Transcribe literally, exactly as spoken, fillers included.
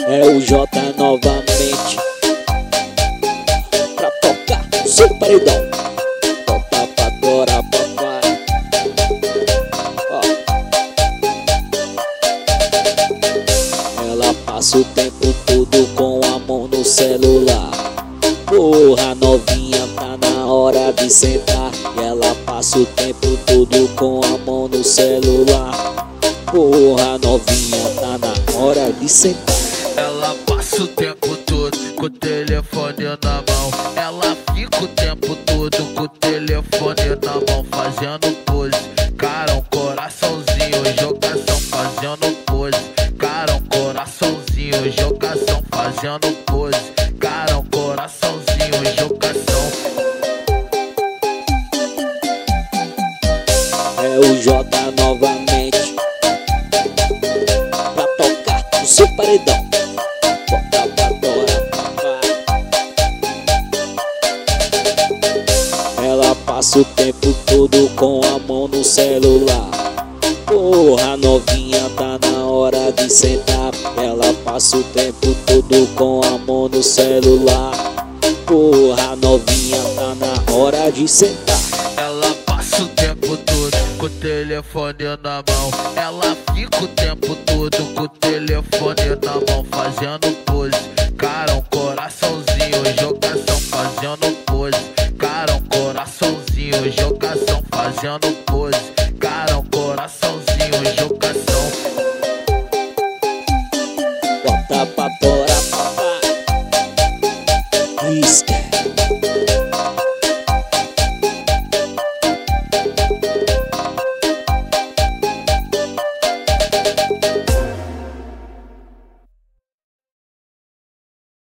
É o Jota novamente pra tocar seu paredão. Bota pra adorar, papai. Ó. Ela passa o tempo todo com a mão no celular. Porra, novinha, tá na hora de sentar. E ela passa o tempo todo com a mão no celular. Porra, novinha, tá na hora de sentar. Ela passa o tempo todo com o telefone na mão. Ela fica o tempo todo com o telefone na mão, fazendo pose. Cara, um coraçãozinho, jogação, fazendo pose. Cara, um coraçãozinho, jogação, fazendo pose. Cara, um coraçãozinho, jogação. É o Jota novamente pra tocar o seu paredão. Bota pra adorar, papai. Ela passa o tempo todo com a mão no celular. Porra, novinha, tá na hora de sentar. Ela passa o tempo todo com a mão no celular. Porra, novinha, tá na hora de sentar. Ela passa o tempo todo com o telefone na mão. Ela fica o tempo todo com o telefone na mão, fazendo pose. Cara, um coraçãozinho, jogação, fazendo pose. Cara, um coraçãozinho, jogação, fazendo pose.